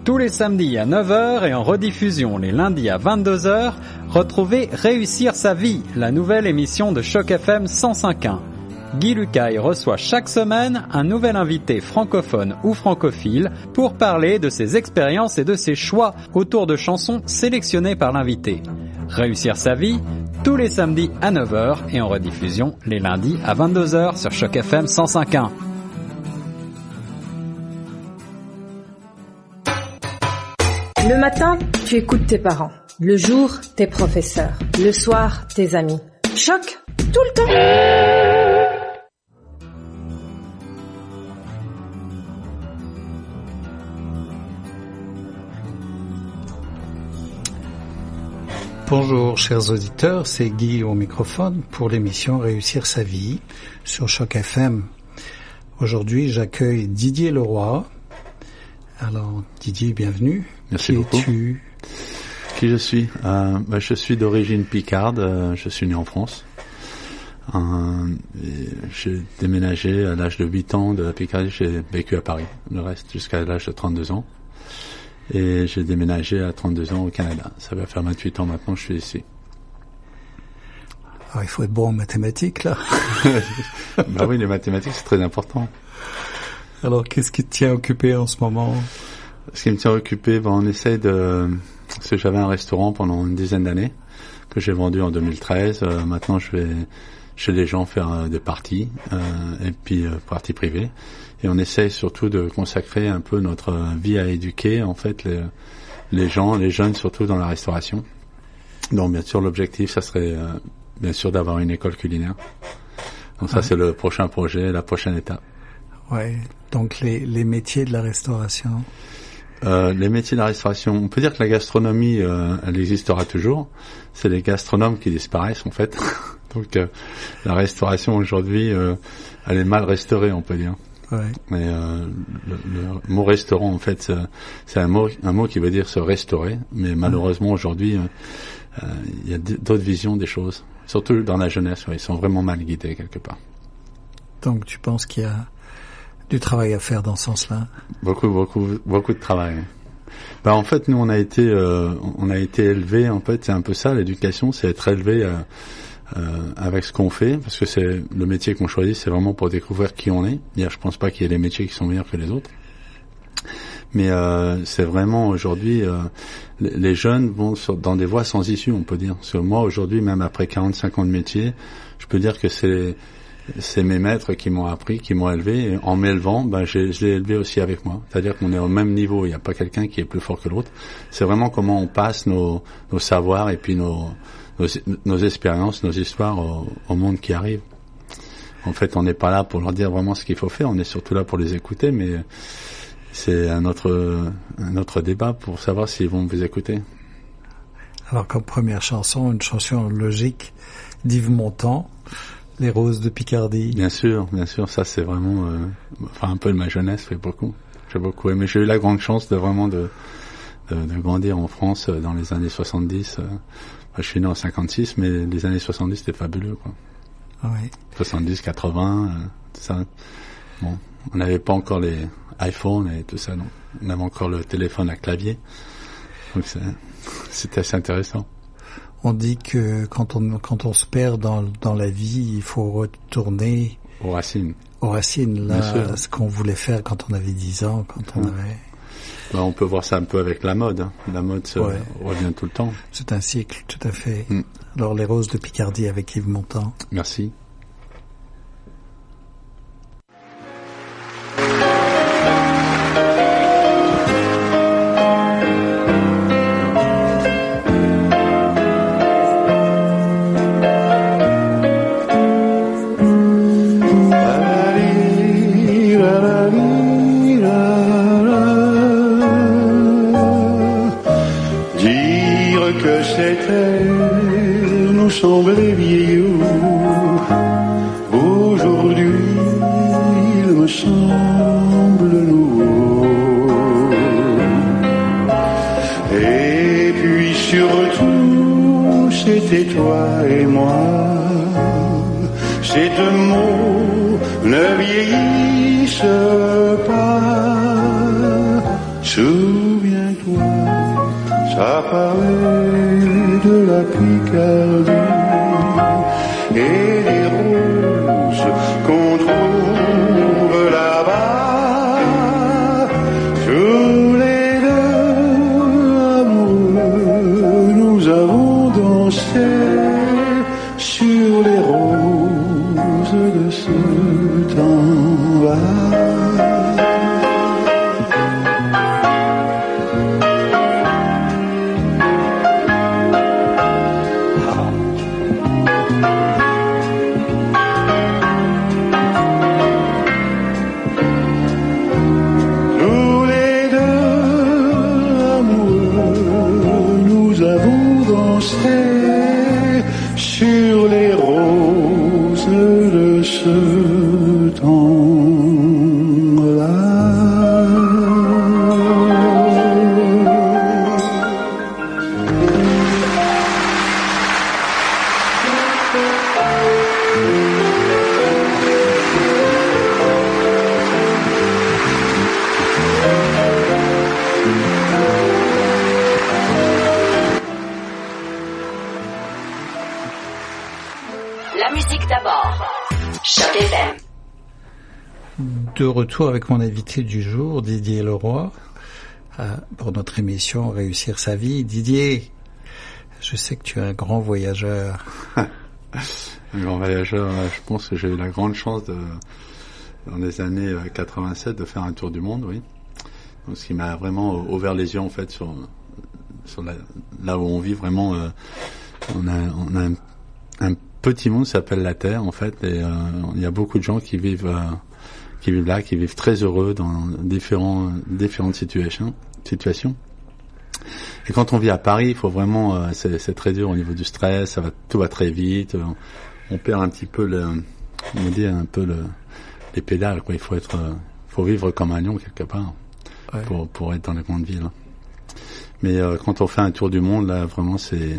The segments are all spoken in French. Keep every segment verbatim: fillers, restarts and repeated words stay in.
Tous les samedis à neuf heures et en rediffusion les lundis à vingt-deux heures, retrouvez Réussir sa vie, la nouvelle émission de Choc F M cent cinq point un. Guy Lucaille reçoit chaque semaine un nouvel invité francophone ou francophile pour parler de ses expériences et de ses choix autour de chansons sélectionnées par l'invité. Réussir sa vie, tous les samedis à neuf heures et en rediffusion les lundis à vingt-deux heures sur Choc F M cent cinq point un. Le matin, tu écoutes tes parents. Le jour, tes professeurs. Le soir, tes amis. Choc, tout le temps. Bonjour chers auditeurs, c'est Guy au microphone pour l'émission Réussir sa vie sur Choc F M. Aujourd'hui, j'accueille Didier Leroy. Alors Didier, bienvenue. Merci Qui beaucoup. es-tu ? Qui je suis euh, bah, Je suis d'origine picarde, euh, je suis né en France. Euh, et j'ai déménagé à l'âge de huit ans de la Picardie, j'ai vécu à Paris, le reste jusqu'à l'âge de trente-deux ans. Et j'ai déménagé à trente-deux ans au Canada. Ça va faire vingt-huit ans maintenant que je suis ici. Alors, il faut être bon en mathématiques là. Bah oui, les mathématiques c'est très important. Alors qu'est-ce qui te tient occupé en ce moment ? Ce qui me tient occupé, ben, on essaie de... Parce que j'avais un restaurant pendant une dizaine d'années, que j'ai vendu en deux mille treize. Euh, maintenant, je vais chez les gens faire euh, des parties, euh, et puis euh, parties privées. Et on essaie surtout de consacrer un peu notre vie à éduquer, en fait, les, les gens, les jeunes, surtout dans la restauration. Donc, bien sûr, l'objectif, ça serait, euh, bien sûr, d'avoir une école culinaire. Donc ça, ouais. C'est le prochain projet, la prochaine étape. Ouais. Donc, les, les métiers de la restauration... Euh, les métiers de la restauration, on peut dire que la gastronomie, euh, elle existera toujours. C'est les gastronomes qui disparaissent en fait. Donc euh, la restauration aujourd'hui, euh, elle est mal restaurée, on peut dire. Ouais. Mais euh, le, le mot restaurant, en fait, c'est, c'est un mot, un mot qui veut dire se restaurer. Mais malheureusement aujourd'hui, il euh, euh, y a d- d'autres visions des choses, surtout dans la jeunesse. Ouais, ils sont vraiment mal guidés quelque part. Donc tu penses qu'il y a du travail à faire dans ce sens-là? Beaucoup, beaucoup, beaucoup de travail. Ben, en fait, nous, on a été, euh, on a été élevés, en fait, c'est un peu ça, l'éducation, c'est être élevé, euh, euh, avec ce qu'on fait, parce que c'est, le métier qu'on choisit, c'est vraiment pour découvrir qui on est. D'ailleurs, je pense pas qu'il y ait des métiers qui sont meilleurs que les autres. Mais, euh, c'est vraiment, aujourd'hui, euh, les jeunes vont sur, dans des voies sans issue, on peut dire. Parce que moi, aujourd'hui, même après quarante-cinq ans de métier, je peux dire que c'est, c'est mes maîtres qui m'ont appris, qui m'ont élevé. Et en m'élevant, ben, j'ai, je l'ai élevé aussi avec moi. C'est-à-dire qu'on est au même niveau. Il n'y a pas quelqu'un qui est plus fort que l'autre. C'est vraiment comment on passe nos, nos savoirs et puis nos, nos, nos expériences, nos histoires au, au monde qui arrive. En fait, on n'est pas là pour leur dire vraiment ce qu'il faut faire. On est surtout là pour les écouter, mais c'est un autre, un autre débat pour savoir s'ils vont vous écouter. Alors, comme première chanson, une chanson logique d'Yves Montand, Les Roses de Picardie. Bien sûr, bien sûr, ça c'est vraiment, euh, enfin un peu de ma jeunesse, fait beaucoup. J'ai beaucoup aimé. J'ai eu la grande chance de vraiment de, de, de grandir en France dans les années soixante-dix. Euh, je suis né en cinquante-six, mais les années soixante-dix c'était fabuleux, quoi. Oui. soixante-dix, quatre-vingts, euh, tout ça. Bon, on n'avait pas encore les iPhones et tout ça, non. On avait encore le téléphone à clavier. Donc c'est, c'était assez intéressant. On dit que quand on quand on se perd dans dans la vie, il faut retourner aux racines. Aux racines, là, ce qu'on voulait faire quand on avait dix ans, quand on mmh. avait. Ben, on peut voir ça un peu avec la mode. Hein. La mode se ouais. revient tout le temps. C'est un cycle, tout à fait. Mmh. Alors Les Roses de Picardie avec Yves Montand. Merci. Semblait vieillot, aujourd'hui il me semble nouveau. Et puis surtout c'était toi et moi, ces deux mots ne vieillissent pas. Souviens toi, ça parlait de la Picardie et des roses qu'on trouve là-bas. Tous les deux amoureux, nous avons dansé sur les roses de ce temps-là. Sur les roses de ce temps-là. La musique d'abord. Choc F M. De retour avec mon invité du jour, Didier Leroy, euh, pour notre émission Réussir sa vie. Didier, je sais que tu es un grand voyageur. Un grand voyageur, je pense que j'ai eu la grande chance de, dans les années quatre-vingt-sept de faire un tour du monde, oui. Donc, ce qui m'a vraiment ouvert les yeux en fait sur, sur la, là où on vit vraiment. Euh, on a, on a un, un petit monde qui s'appelle la Terre en fait, et euh, il y a beaucoup de gens qui vivent, euh, qui vivent là, qui vivent très heureux dans différents, différentes situations, situations. Et quand on vit à Paris, il faut vraiment, euh, c'est, c'est très dur au niveau du stress, ça va, tout va très vite, on, on perd un petit peu le, on dit un peu le, les pédales, quoi. Il faut être, euh, faut vivre comme un lion quelque part, ouais. pour pour être dans les grandes villes. Mais euh, quand on fait un tour du monde, là, vraiment, c'est,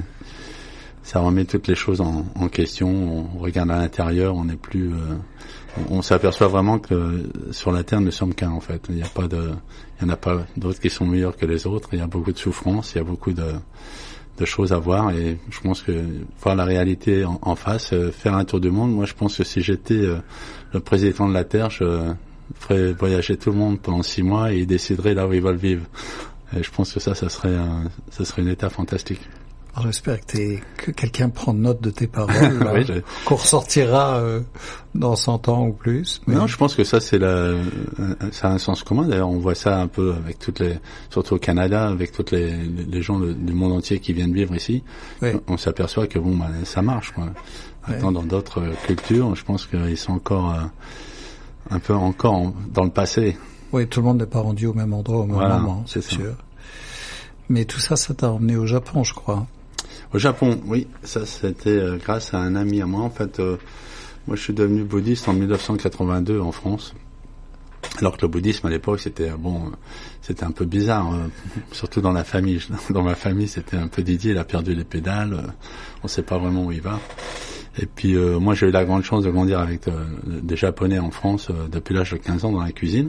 ça remet toutes les choses en, en question. On regarde à l'intérieur, on n'est plus, euh, on, on s'aperçoit vraiment que sur la Terre, nous sommes qu'un en fait. Il n'y a pas de, il y en a pas d'autres qui sont meilleurs que les autres. Il y a beaucoup de souffrances, il y a beaucoup de, de choses à voir. Et je pense que voir la réalité en, en face, euh, faire un tour du monde. Moi, je pense que si j'étais euh, le président de la Terre, je ferais voyager tout le monde pendant six mois et ils décideraient là où ils veulent vivre. Et je pense que ça, ça serait, un, ça serait une étape fantastique. Alors, j'espère que, t'es, que quelqu'un prend note de tes paroles, là, oui, qu'on ressortira euh, dans cent ans ou plus. Mais... Non, je pense que ça, c'est la, ça a un sens commun. D'ailleurs, on voit ça un peu avec toutes les, surtout au Canada, avec toutes les, les gens de, du monde entier qui viennent vivre ici. Oui. On s'aperçoit que bon, bah, ça marche, quoi. Maintenant, oui. Dans d'autres cultures, je pense qu'ils sont encore euh, un peu encore en, dans le passé. Oui, tout le monde n'est pas rendu au même endroit au même voilà, moment, c'est, c'est sûr. Mais tout ça, ça t'a emmené au Japon, je crois. Au Japon, oui, ça c'était euh, grâce à un ami à moi. En fait, euh, moi je suis devenu bouddhiste en dix-neuf cent quatre-vingt-deux en France. Alors que le bouddhisme à l'époque c'était bon, euh, c'était un peu bizarre, euh, surtout dans la famille. Dans ma famille, c'était un peu Didier, il a perdu les pédales, euh, on sait pas vraiment où il va. Et puis euh, moi j'ai eu la grande chance de grandir avec euh, des Japonais en France euh, depuis l'âge de quinze ans dans la cuisine.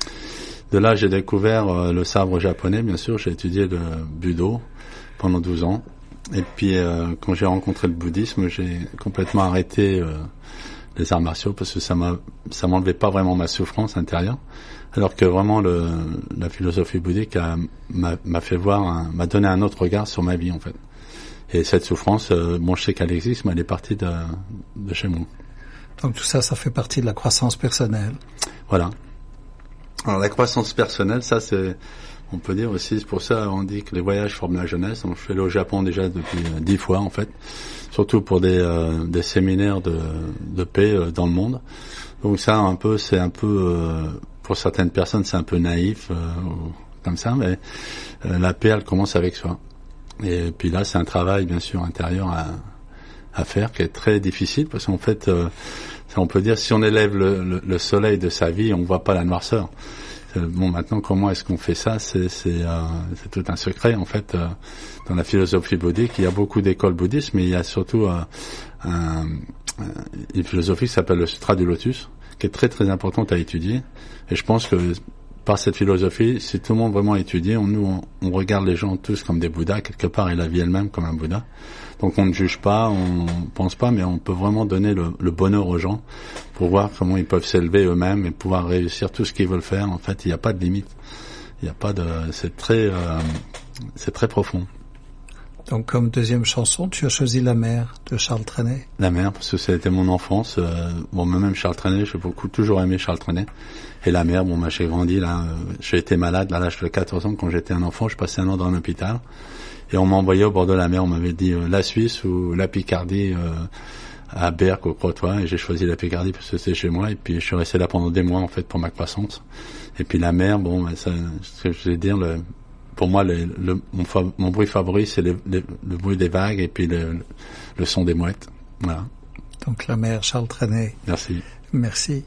De là, j'ai découvert euh, le sabre japonais, bien sûr. J'ai étudié le budo pendant douze ans. Et puis, euh, quand j'ai rencontré le bouddhisme, j'ai complètement arrêté euh, les arts martiaux parce que ça m'a, ça m'enlevait pas vraiment ma souffrance intérieure. Alors que vraiment, le, la philosophie bouddhique a, m'a, m'a fait voir, un, m'a donné un autre regard sur ma vie, en fait. Et cette souffrance, euh, bon, je sais qu'elle existe, mais elle est partie de, de chez moi. Donc tout ça, ça fait partie de la croissance personnelle. Voilà. Alors la croissance personnelle, ça c'est, on peut dire aussi, c'est pour ça on dit que les voyages forment la jeunesse. Donc, je suis allé au Japon déjà depuis euh, dix fois en fait, surtout pour des euh, des séminaires de de paix euh, dans le monde. Donc ça un peu, c'est un peu euh, pour certaines personnes c'est un peu naïf euh, comme ça, mais euh, la paix elle commence avec soi. Et puis là c'est un travail bien sûr intérieur à à faire qui est très difficile parce qu'en fait euh, on peut dire si on élève le, le, le soleil de sa vie, on voit pas la noirceur. Bon, maintenant, comment est-ce qu'on fait ça? C'est, c'est, euh, c'est tout un secret, en fait, euh, dans la philosophie bouddhique. Il y a beaucoup d'écoles bouddhistes, mais il y a surtout euh, un, une philosophie qui s'appelle le Sutra du Lotus, qui est très très importante à étudier. Et je pense que par cette philosophie, si tout le monde vraiment étudie, on, nous, on, on regarde les gens tous comme des Bouddhas, quelque part, et la vie elle-même comme un Bouddha. Donc on ne juge pas, on pense pas, mais on peut vraiment donner le, le bonheur aux gens pour voir comment ils peuvent s'élever eux-mêmes et pouvoir réussir tout ce qu'ils veulent faire. En fait, il n'y a pas de limite. Il n'y a pas de, c'est très, euh, c'est très profond. Donc comme deuxième chanson, tu as choisi La Mer de Charles Trenet. La Mer, parce que ça a été mon enfance. Euh, bon, même Charles Trenet, j'ai beaucoup toujours aimé Charles Trenet. Et La Mer, bon, moi j'ai grandi là. Euh, j'ai été malade à l'âge de quatorze ans quand j'étais un enfant. Je passais un an dans un hôpital. Et on m'envoyait au bord de la mer, on m'avait dit euh, la Suisse ou la Picardie euh, à Berck, au Crotoy, et j'ai choisi la Picardie parce que c'était chez moi, et puis je suis resté là pendant des mois en fait pour ma croissance. Et puis la mer, bon, ben, ça, ce que je vais dire, le, pour moi, le, le, mon, fa, mon bruit favori, c'est le, le, le bruit des vagues et puis le, le, le son des mouettes. Voilà. Donc La Mer, Charles Trenet. Merci. Merci.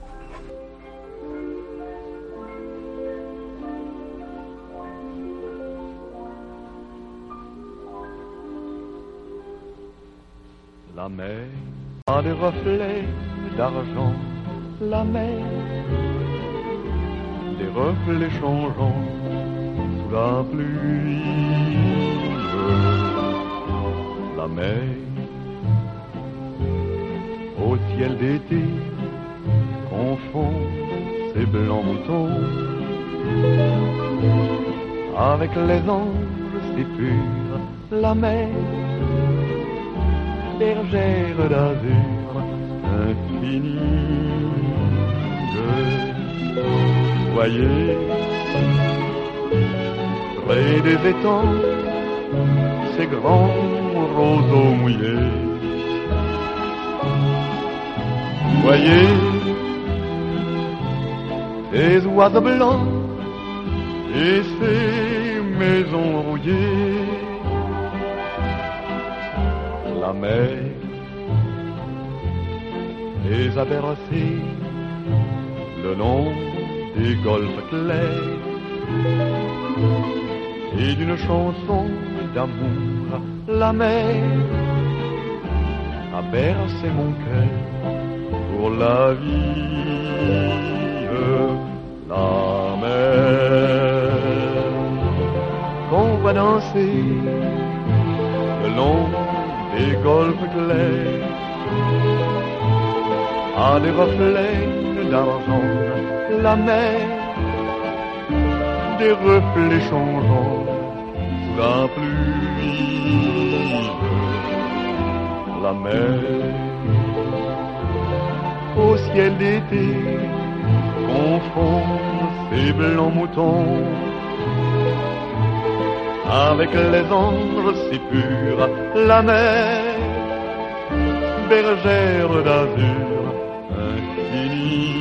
La mer a des reflets d'argent, la mer, des reflets changeants sous la pluie. La mer, au ciel d'été, confond ses blancs moutons avec les anges si purs. La mer, bergère d'azur infinie. Voyez, près des étangs, ces grands roseaux mouillés. Voyez, ces oiseaux blancs et ces maisons rouillées. La mer les a bercés le long des golfes clairs et d'une chanson d'amour. La mer a bercé mon cœur pour la vie. La mer qu'on va danser le long des golfes clairs a des reflets d'argent. La mer, des reflets changeants sous la pluie. La mer, au ciel d'été, confond ses blancs moutons avec les anges si purs. La mer, bergère d'azur infinie.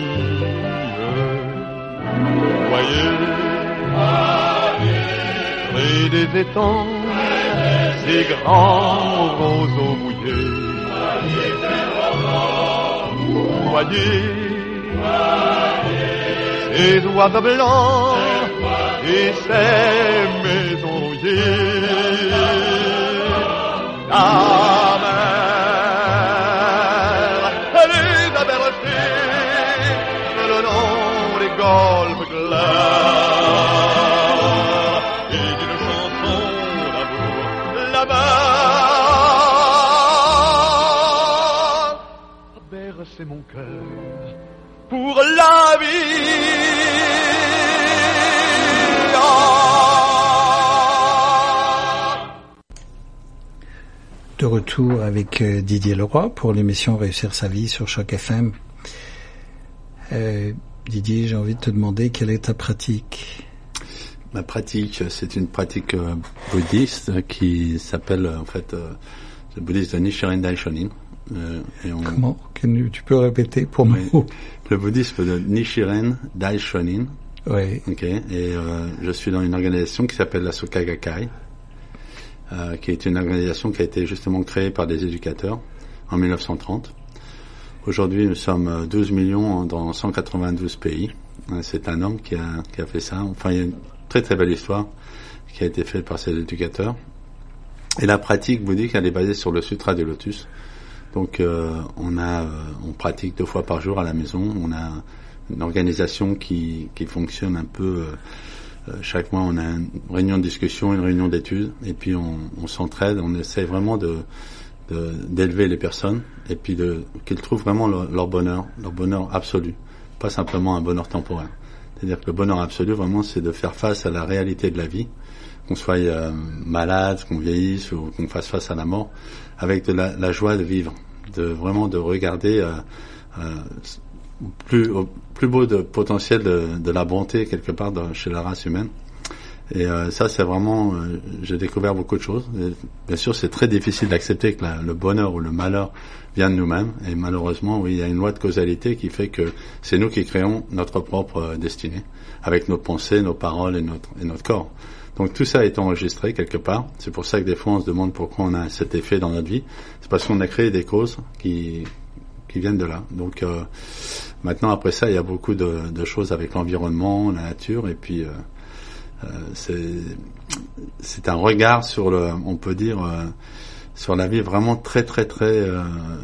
Voyez, près des étangs, ces grands roseaux mouillés. Voyez, ces oiseaux blancs et ces maisons rouillées. La mer, elle les a bercés le long des golfes clairs et d'une chanson d'amour. La mer a bercé mon cœur pour la vie. De retour avec euh, Didier Leroy pour l'émission Réussir sa vie sur Choc F M. Euh, Didier, j'ai envie de te demander quelle est ta pratique? Ma pratique, c'est une pratique euh, bouddhiste qui s'appelle en fait euh, le bouddhisme de Nichiren Daishonin. Euh, et on... Comment? Tu peux répéter pour oui. moi? Le bouddhisme de Nichiren Daishonin. Oui. Ok. Et euh, je suis dans une organisation qui s'appelle la Soka Gakkai. Euh, qui est une organisation qui a été justement créée par des éducateurs en mille neuf cent trente. Aujourd'hui, nous sommes douze millions dans cent quatre-vingt-douze pays. C'est un homme qui a, qui a fait ça. Enfin, il y a une très très belle histoire qui a été faite par ces éducateurs. Et la pratique bouddhique, elle est basée sur le Sutra du Lotus. Donc, euh, on a, euh, on pratique deux fois par jour à la maison. On a une organisation qui, qui fonctionne un peu. Euh, chaque mois, on a une réunion de discussion, une réunion d'études, et puis on, on s'entraide. On essaie vraiment de, de d'élever les personnes, et puis de qu'ils trouvent vraiment leur, leur bonheur, leur bonheur absolu, pas simplement un bonheur temporaire. C'est-à-dire que le bonheur absolu, vraiment, c'est de faire face à la réalité de la vie, qu'on soit euh, malade, qu'on vieillisse ou qu'on fasse face à la mort, avec de la, la joie de vivre, de vraiment de regarder euh, euh, plus au plus beau de potentiel de, de la bonté quelque part dans, chez la race humaine. Et euh, ça, c'est vraiment, euh, j'ai découvert beaucoup de choses. Et, bien sûr, c'est très difficile d'accepter que la, le bonheur ou le malheur vient de nous-mêmes. Et malheureusement, oui, il y a une loi de causalité qui fait que c'est nous qui créons notre propre euh, destinée, avec nos pensées, nos paroles et notre, et notre corps. Donc tout ça est enregistré quelque part. C'est pour ça que des fois, on se demande pourquoi on a cet effet dans notre vie. C'est parce qu'on a créé des causes qui qui viennent de là. Donc euh, maintenant, après ça, il y a beaucoup de, de choses avec l'environnement, la nature, et puis euh, Euh, c'est c'est un regard sur le, on peut dire, euh, sur la vie vraiment très très très euh,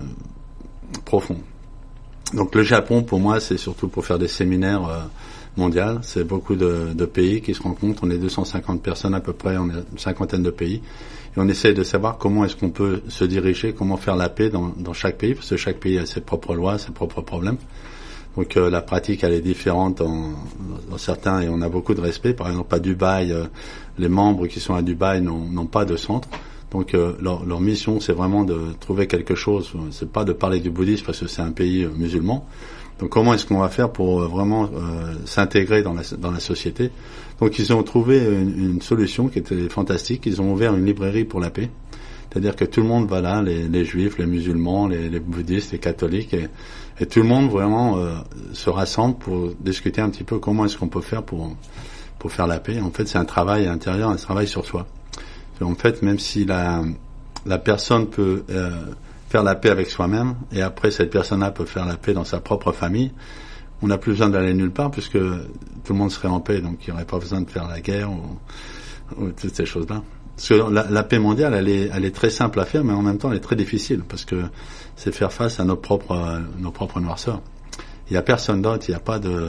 profond. Donc le Japon, pour moi, c'est surtout pour faire des séminaires euh, mondiaux. C'est beaucoup de, de pays qui se rencontrent. On est deux cent cinquante personnes à peu près, on est une cinquantaine de pays. Et on essaye de savoir comment est-ce qu'on peut se diriger, comment faire la paix dans, dans chaque pays, parce que chaque pays a ses propres lois, ses propres problèmes. Donc euh, la pratique, elle est différente dans, dans certains, et on a beaucoup de respect. Par exemple, à Dubaï, euh, les membres qui sont à Dubaï n'ont, n'ont pas de centre. Donc euh, leur, leur mission, c'est vraiment de trouver quelque chose. C'est pas de parler du bouddhisme parce que c'est un pays euh, musulman. Donc comment est-ce qu'on va faire pour euh, vraiment euh, s'intégrer dans la, dans la société? Donc ils ont trouvé une, une solution qui était fantastique. Ils ont ouvert une librairie pour la paix. C'est-à-dire que tout le monde va là, les, les juifs, les musulmans, les, les bouddhistes, les catholiques, et, et tout le monde vraiment euh, se rassemble pour discuter un petit peu comment est-ce qu'on peut faire pour pour faire la paix. En fait, c'est un travail intérieur, un travail sur soi. En fait, même si la la personne peut euh, faire la paix avec soi-même, et après cette personne-là peut faire la paix dans sa propre famille, on n'a plus besoin d'aller nulle part puisque tout le monde serait en paix, donc il n'y aurait pas besoin de faire la guerre ou, ou toutes ces choses-là. Parce que la, la paix mondiale, elle est, elle est très simple à faire, mais en même temps, elle est très difficile, parce que c'est faire face à nos propres, nos propres noirceurs. Il n'y a personne d'autre, il n'y a pas de,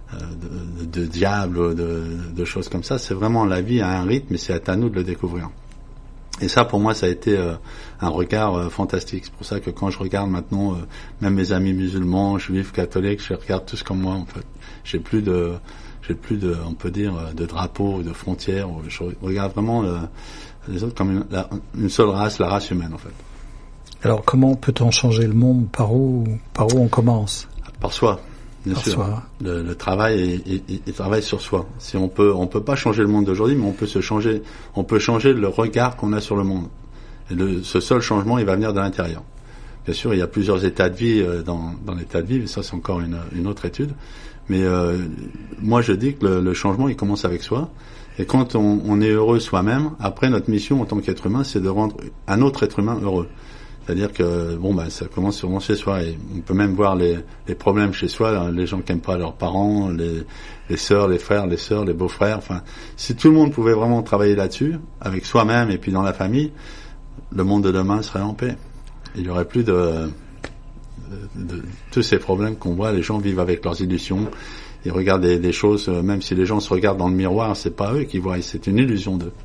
de, de, de diable, de, de choses comme ça. C'est vraiment, la vie a un rythme, et c'est à nous de le découvrir. Et ça, pour moi, ça a été euh, un regard euh, fantastique. C'est pour ça que quand je regarde maintenant, euh, même mes amis musulmans, juifs, catholiques, je regarde tous comme moi, en fait. J'ai plus de... J'ai plus de, on peut dire, de drapeaux, de frontières. Je regarde vraiment le, les autres comme une, la, une seule race, la race humaine, en fait. Alors, comment peut-on changer le monde? Par où, par où on commence? Par soi, bien Par sûr. soi. Le, le travail est, est, est, est travail sur soi. Si on peut, on peut pas changer le monde d'aujourd'hui, mais on peut se changer, on peut changer le regard qu'on a sur le monde. Et le, ce seul changement, il va venir de l'intérieur. Bien sûr, il y a plusieurs états de vie dans, dans l'état de vie, mais ça, c'est encore une, une autre étude. Mais euh, moi, je dis que le, le changement, il commence avec soi. Et quand on, on est heureux soi-même, après, notre mission en tant qu'être humain, c'est de rendre un autre être humain heureux. C'est-à-dire que, bon, ben, ça commence sûrement chez soi. Et on peut même voir les, les problèmes chez soi, les gens qui n'aiment pas leurs parents, les, les sœurs, les frères, les sœurs, les beaux-frères. Enfin, si tout le monde pouvait vraiment travailler là-dessus, avec soi-même et puis dans la famille, le monde de demain serait en paix. Il n'y aurait plus de... De, de tous ces problèmes qu'on voit, les gens vivent avec leurs illusions, ils regardent des, des choses, même si les gens se regardent dans le miroir, c'est pas eux qui voient, c'est une illusion d'eux.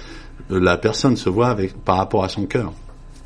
La personne se voit avec, par rapport à son cœur.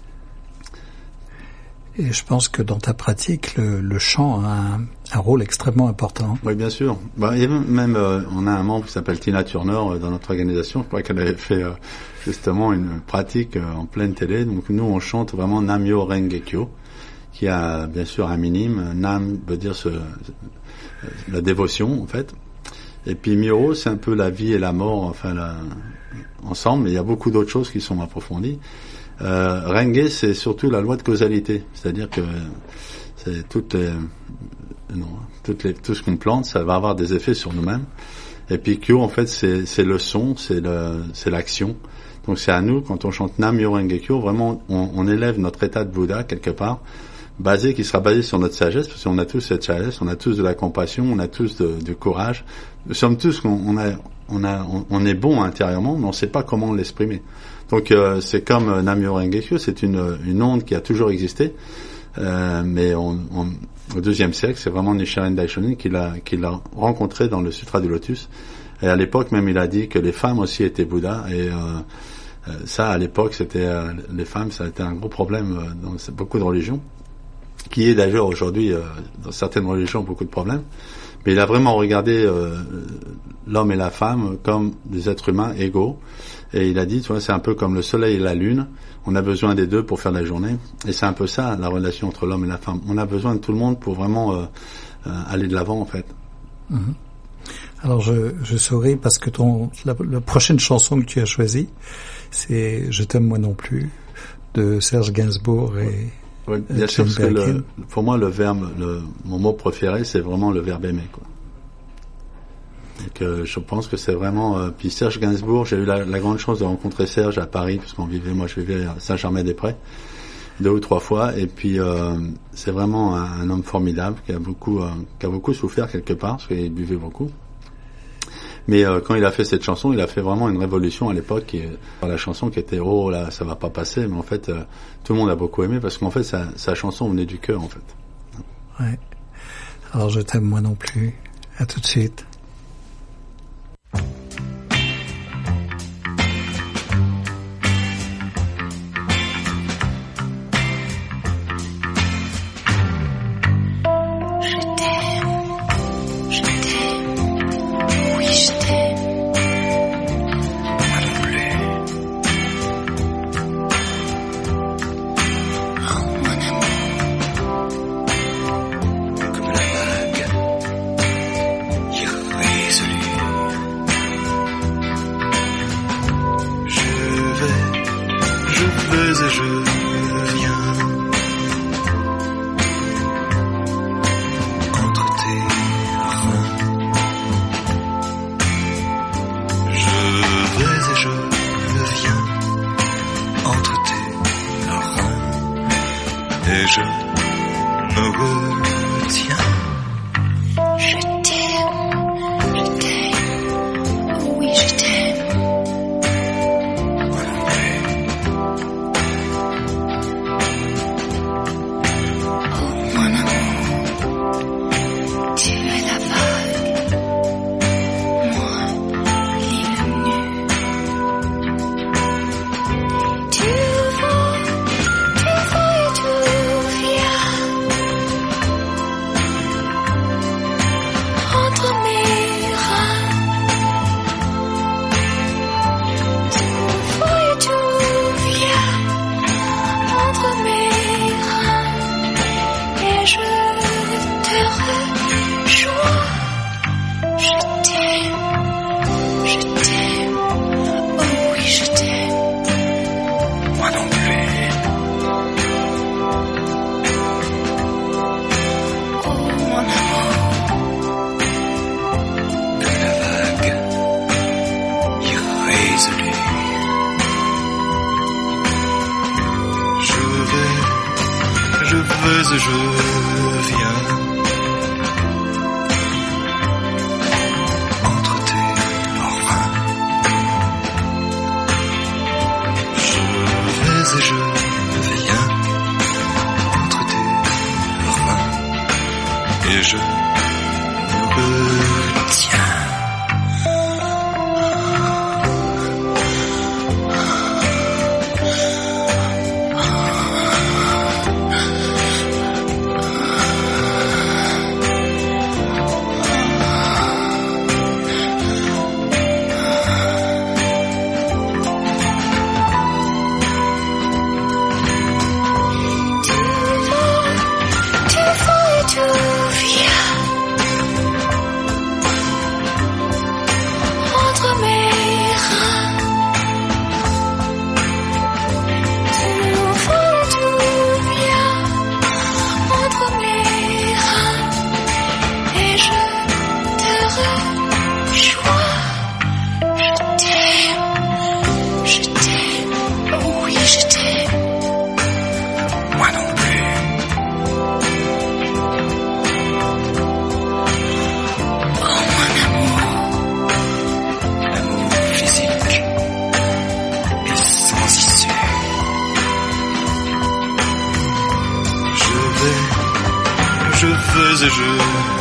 Et je pense que dans ta pratique, le, le chant a un, un rôle extrêmement important. Oui, bien sûr. Bah, il y a même, euh, on a un membre qui s'appelle Tina Turner euh, dans notre organisation. Je crois qu'elle avait fait euh, justement une pratique euh, en pleine télé. Donc nous, on chante vraiment Nam-myoho Renge-kyo, qui a bien sûr un minime. Nam veut dire ce, la dévotion, en fait. Et puis Myoho, c'est un peu la vie et la mort, enfin, la, ensemble. Mais il y a beaucoup d'autres choses qui sont approfondies. Euh, Renge, c'est surtout la loi de causalité. C'est-à-dire que c'est toutes les, non, toutes les, tout ce qu'on plante, ça va avoir des effets sur nous-mêmes. Et puis Kyo, en fait, c'est, c'est le son, c'est le, c'est l'action. Donc c'est à nous, quand on chante Nam-myoho Renge-kyo, vraiment, on, on élève notre état de Bouddha, quelque part, basé, qui sera basé sur notre sagesse, parce qu'on a tous cette sagesse, on a tous de la compassion, on a tous de, du courage. Nous sommes tous, on, on a, on a, on, on est bon intérieurement, mais on ne sait pas comment l'exprimer. Donc euh, c'est comme euh, Nam-myoho Renge-kyo, c'est une, une onde qui a toujours existé, euh, mais on, on, au deuxième siècle. C'est vraiment Nichiren Daishonin qui l'a, qui l'a rencontré dans le Sutra du Lotus. Et à l'époque même, il a dit que les femmes aussi étaient Bouddha. Et euh, ça, à l'époque, c'était euh, les femmes, ça a été un gros problème euh, dans beaucoup de religions, qui est d'ailleurs aujourd'hui, euh, dans certaines religions, beaucoup de problèmes. Mais il a vraiment regardé euh, l'homme et la femme comme des êtres humains égaux. Et il a dit, tu vois, c'est un peu comme le soleil et la lune. On a besoin des deux pour faire la journée. Et c'est un peu ça, la relation entre l'homme et la femme. On a besoin de tout le monde pour vraiment euh, euh, aller de l'avant, en fait. Mmh. Alors, je, je souris parce que ton, la, la prochaine chanson que tu as choisie, c'est « Je t'aime moi non plus » de Serge Gainsbourg et... Oui, bien sûr, parce que le, pour moi, le verbe, le, mon mot préféré, c'est vraiment le verbe aimer, quoi. Donc, euh, je pense que c'est vraiment. Euh, puis Serge Gainsbourg, j'ai eu la, la grande chance de rencontrer Serge à Paris, parce qu'on vivait, moi, je vivais à Saint-Germain-des-Prés, deux ou trois fois, et puis euh, c'est vraiment un, un homme formidable qui a beaucoup, euh, qui a beaucoup souffert quelque part, parce qu'il buvait beaucoup. Mais euh, quand il a fait cette chanson, il a fait vraiment une révolution à l'époque. Qui, la chanson qui était « Oh là, ça va pas passer », mais en fait, euh, tout le monde a beaucoup aimé parce qu'en fait, sa, sa chanson venait du cœur, en fait. Ouais. Alors, je t'aime moi non plus. À tout de suite. Oh et je